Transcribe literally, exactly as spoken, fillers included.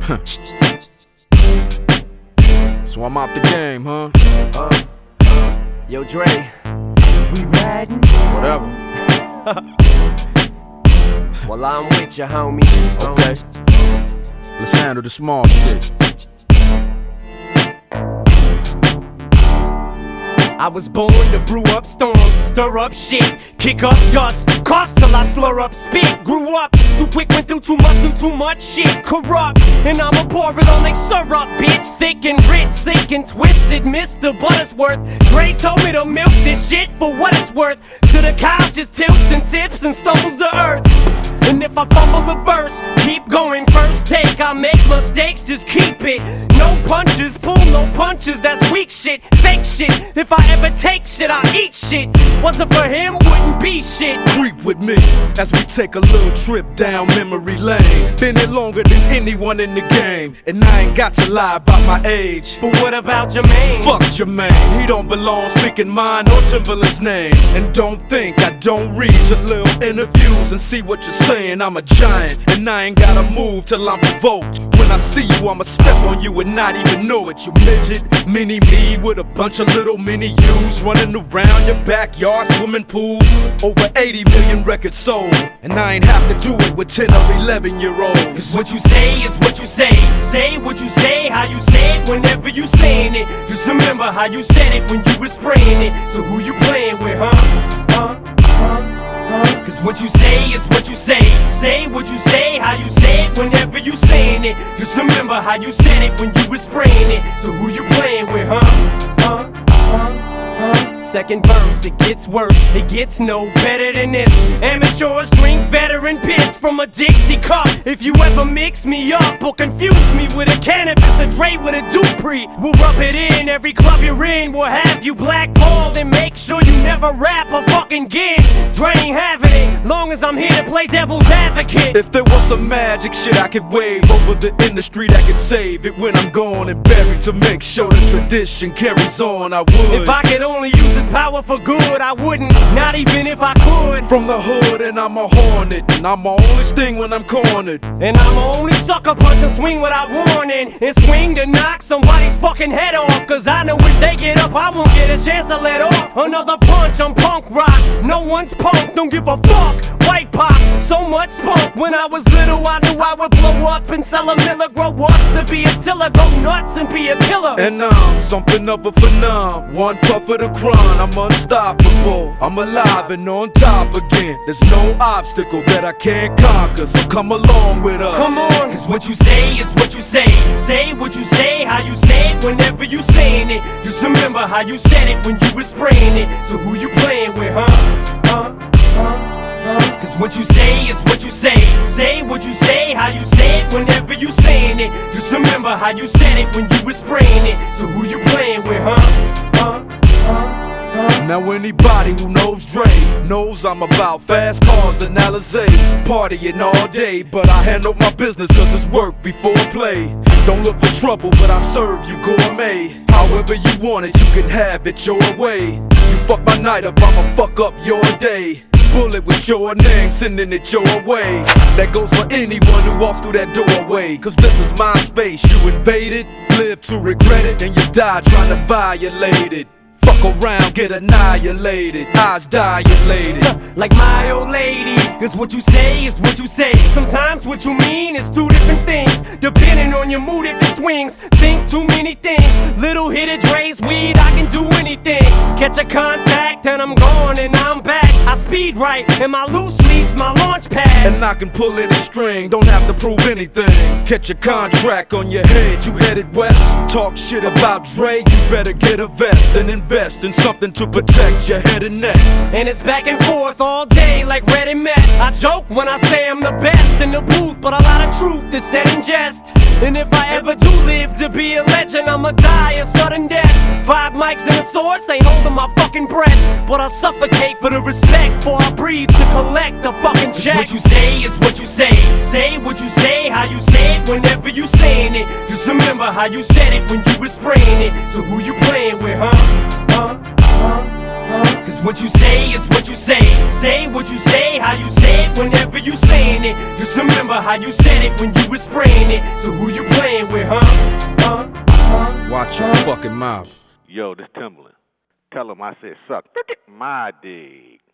So I'm out the game, huh? Uh, uh, yo, Dre, we riding? Whatever. Well, I'm with you, homies. Okay. Let's handle the small shit. I was born to brew up storms, stir up shit, kick up dust, cost till I slur up spit. Grew up too quick, went through too much, knew too much shit. Corrupt, and I'ma pour it on like syrup, bitch. Thick and rich, sick and twisted, Mister Buttersworth. Dre told me to milk this shit for what it's worth. To the cow just tilts and tips and stumbles to earth. And if I fumble a verse, keep going, first take. I make mistakes, just keep it. No punches, pull no punches, that's weak shit, fake shit. If I ever take shit, I eat shit. Wasn't for him, wouldn't be shit. Creep with me as we take a little trip down memory lane. Been here longer than anyone in the game, and I ain't got to lie about my age. But what about Jermaine? Fuck Jermaine, he don't belong speaking mine or Timberland's name. And don't think I don't read your little interviews and see what you're saying. I'm a giant, and I ain't gotta move till I'm provoked. When I see you, I'ma step on you and not even know it. You midget, mini me with a bunch of little mini yous running around your backyard, swimming pools. Over eighty million records sold, and I ain't have to do it with ten or eleven year olds. Cause what you say is what you say. Say what you say, how you say it whenever you saying it. Just remember how you said it when you was spraying it. So who you playing with, huh? Huh? Huh? Cause what you say is what you say. Say what you say, how you say it whenever you saying it. Just remember how you said it when you was spraying it. So who you playing with, huh? Huh? Huh? Huh? Second verse, it gets worse, it gets no better than this. Amateurs drink veteran piss from a Dixie cup. If you ever mix me up or confuse me with a cannabis, a Dre with a Dupree, we'll rub it in. Every club you're in will have you blackballed, and make sure you never rap a fucking gig. Dre ain't having it, long as I'm here to play devil's advocate. If there was some magic shit I could wave over the industry that could save it when I'm gone and buried, to make sure the tradition carries on, I would. If I could only use this power for good, I wouldn't, not even if I could. From the hood, and I'm a hornet, and I'm a only sting when I'm cornered. And I'm a only sucker punch and swing without warning, and swing to knock somebody's fucking head off. Cause I know if they get up, I won't get a chance to let off. Another punch, I'm punk rock, no one's punk, don't give a fuck. White pop, so much spunk. When I was little, I knew I would blow up and sell a miller. Grow up to be a tiller, go nuts and be a killer. And I'm something of a phenom, one puff of the crown, I'm unstoppable. I'm alive and on top again. There's no obstacle that I can't conquer, so come along with us. Come on, cause what you say is what you say. Say what you say, how you say it whenever you saying it. Just remember how you said it when you was spraying it. So who you playing with, huh? Huh? Huh? Cause what you say is what you say. Say what you say, how you say it whenever you saying it. Just remember how you said it when you was spraying it. So who you playing with, huh? Huh? Huh? Now anybody who knows Dre knows I'm about fast cars and Alizé, partying all day, but I handle my business cause it's work before play. Don't look for trouble, but I serve you gourmet. However you want it, you can have it your way. You fuck my night up, I'ma fuck up your day. Bullet with your name, sending it your way. That goes for anyone who walks through that doorway. Cause this is my space, you invaded, live to regret it, and you die trying to violate it. Fuck around, get annihilated, eyes dilated. Like my old lady, cause what you say is what you say. Sometimes what you mean is two different things, depending on your mood if it swings. Think too many things, little hit of Dre's weed, I can do anything. Catch a contact and I'm gone and I'm back. I speed right, and my loose lease, my launch pad. And I can pull any string, don't have to prove anything. Catch a contract on your head, you headed west. Talk shit about Dre, you better get a vest and invest in something to protect your head and neck. And it's back and forth all day like Red and Met. I joke when I say I'm the best in the booth, but a lot of truth is said in jest. And if I ever do live to be a legend, I'ma die a sudden death. Five mics and a source, ain't holding my fucking breath, but I suffocate for the respect, before I breathe to collect the fucking check. What you say is what you say. Say what you say, how you say it whenever you saying it. Just remember how you said it when you was spraying it. So who you playing with, huh? Huh? Huh? Huh? Cause what you say is what you say. Say what you say, how you say it whenever you saying it. Just remember how you said it when you was spraying it. So who you playing with, huh? Huh? Huh? Watch your fucking mouth. Yo, this Timbaland. Tell him I said suck my dick.